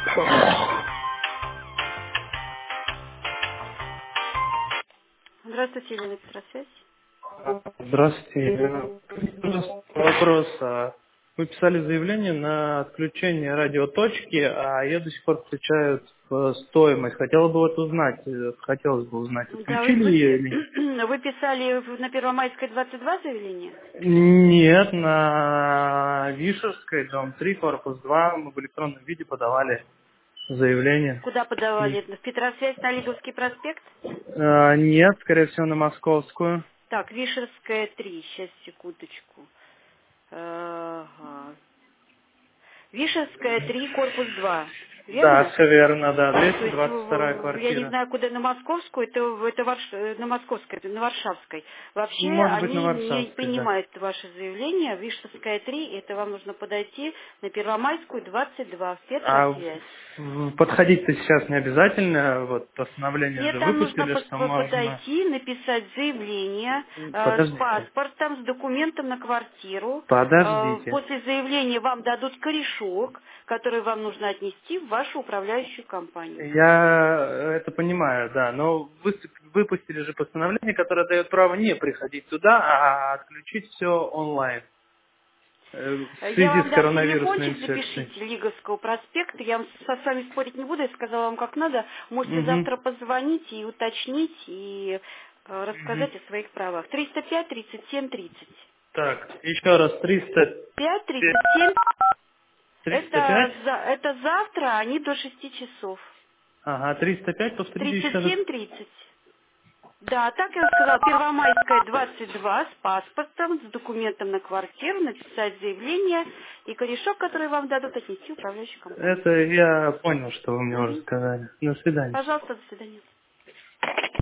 Здравствуйте, Елена Петросвязь. Здравствуйте. Вопрос. Вы писали заявление на отключение радиоточки, а ее до сих пор включают в стоимость. Хотелось бы узнать, Да, отключили ее или нет? вы писали на Первомайской 22 заявление? Нет, на Вишерской, дом 3, корпус 2, мы в электронном виде подавали заявление. Куда подавали? В Петросвязь на Лиговский проспект? Нет, скорее всего, на Московскую. Так, Вишерская 3, сейчас, секундочку. Ага. Вишерская 3, корпус 2, Да, верно? все верно, да, То есть, 222 я не квартира. знаю, куда на Московскую, это на Московской, это на Варшавской. Вообще, Может быть, на они не Варшавской, да. принимают ваше заявление. Вишерская 3, это вам нужно подойти на Первомайскую 22, в Петросвязь. Подходить-то сейчас не обязательно, вот постановление Нет, же там нужно выпустили, что можно... подойти, написать заявление с Подождите, паспортом, с документом на квартиру. подождите. После заявления вам дадут корешок, который вам нужно отнести в вашу управляющую компанию. Я это понимаю, да, но выпустили же постановление, которое дает право не приходить туда, а отключить все онлайн в Я связи вам с дам коронавирусной телефончик, инфекцией. запишите, Лиговского проспекта. Я вам с вами спорить не буду, я сказала вам, как надо. Можете Угу. завтра позвонить и уточнить, и рассказать о своих правах. 305 37 30. Так, еще раз, 5 37. 305, Это завтра, они до 6 часов. ага, 305, повторите еще раз. 37 30. Да, так я вам сказала, Первомайская 22 с паспортом, с документом на квартиру, написать заявление и корешок, который вам дадут, отнести в управляющую компанию. Это я понял, что вы мне уже Мгм. сказали. До свидания. Пожалуйста, до свидания.